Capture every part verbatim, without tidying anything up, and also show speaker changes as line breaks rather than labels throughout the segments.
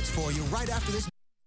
hits for you right after this.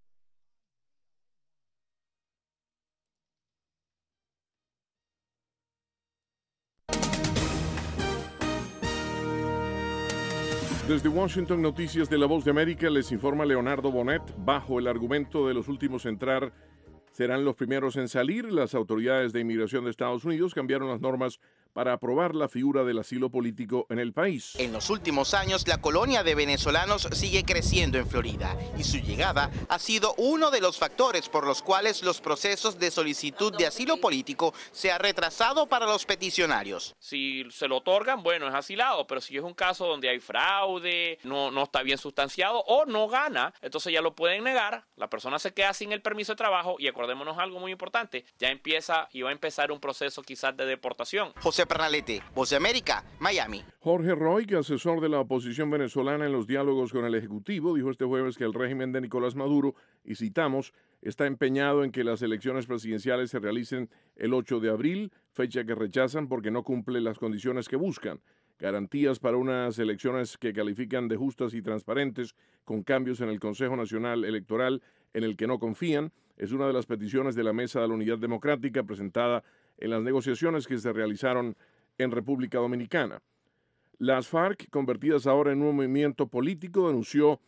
Desde Washington, Noticias de la Voz de América, les informa Leonardo Bonet. Bajo el argumento de los últimos en entrar serán los primeros en salir, las autoridades de inmigración de Estados Unidos cambiaron las normas para aprobar la figura del asilo político en el país.
En los últimos años, la colonia de venezolanos sigue creciendo en Florida y su llegada ha sido uno de los factores por los cuales los procesos de solicitud de asilo político se ha retrasado para los peticionarios.
Si se lo otorgan, bueno, es asilado, pero si es un caso donde hay fraude, no, no está bien sustanciado o no gana, entonces ya lo pueden negar, la persona se queda sin el permiso de trabajo y acordémonos algo muy importante, ya empieza y va a empezar un proceso quizás de deportación.
José Pernalete, Voz de América, Miami.
Jorge Roy, asesor de la oposición venezolana en los diálogos con el Ejecutivo, dijo este jueves que el régimen de Nicolás Maduro, y citamos, está empeñado en que las elecciones presidenciales se realicen el ocho de abril, fecha que rechazan porque no cumple las condiciones que buscan. Garantías para unas elecciones que califican de justas y transparentes, con cambios en el Consejo Nacional Electoral en el que no confían, es una de las peticiones de la Mesa de la Unidad Democrática presentada en las negociaciones que se realizaron en República Dominicana. Las FARC, convertidas ahora en un movimiento político, denunció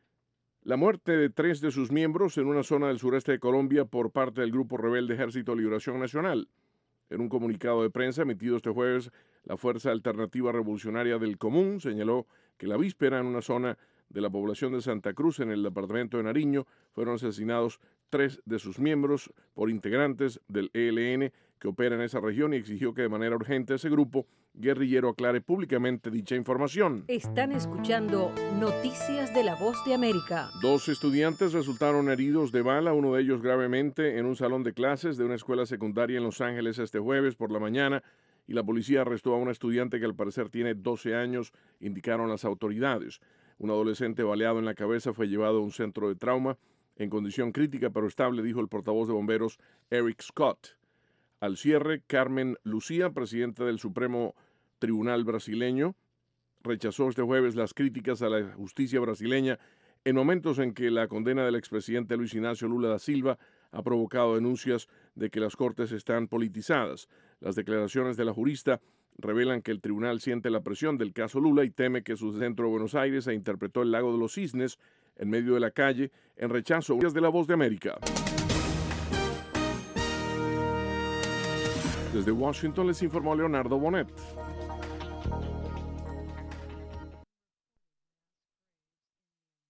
la muerte de tres de sus miembros en una zona del sureste de Colombia por parte del grupo rebelde Ejército de Liberación Nacional. En un comunicado de prensa emitido este jueves, la Fuerza Alternativa Revolucionaria del Común señaló que la víspera en una zona de la población de Santa Cruz, en el departamento de Nariño, fueron asesinados tres de sus miembros por integrantes del E L N que opera en esa región y exigió que de manera urgente ese grupo guerrillero aclare públicamente dicha información.
Están escuchando Noticias de la Voz de América.
Dos estudiantes resultaron heridos de bala, uno de ellos gravemente, en un salón de clases de una escuela secundaria en Los Ángeles este jueves por la mañana, y la policía arrestó a un estudiante que al parecer tiene doce años, indicaron las autoridades. Un adolescente baleado en la cabeza fue llevado a un centro de trauma en condición crítica pero estable, dijo el portavoz de bomberos Eric Scott. Al cierre, Carmen Lucía, presidenta del Supremo Tribunal brasileño, rechazó este jueves las críticas a la justicia brasileña en momentos en que la condena del expresidente Luis Ignacio Lula da Silva ha provocado denuncias de que las cortes están politizadas. Las declaraciones de la jurista revelan que el tribunal siente la presión del caso Lula y teme que su centro de Buenos Aires se interpretó el Lago de los Cisnes en medio de la calle en rechazo de la Voz de América. Desde Washington les informó Leonardo Bonet.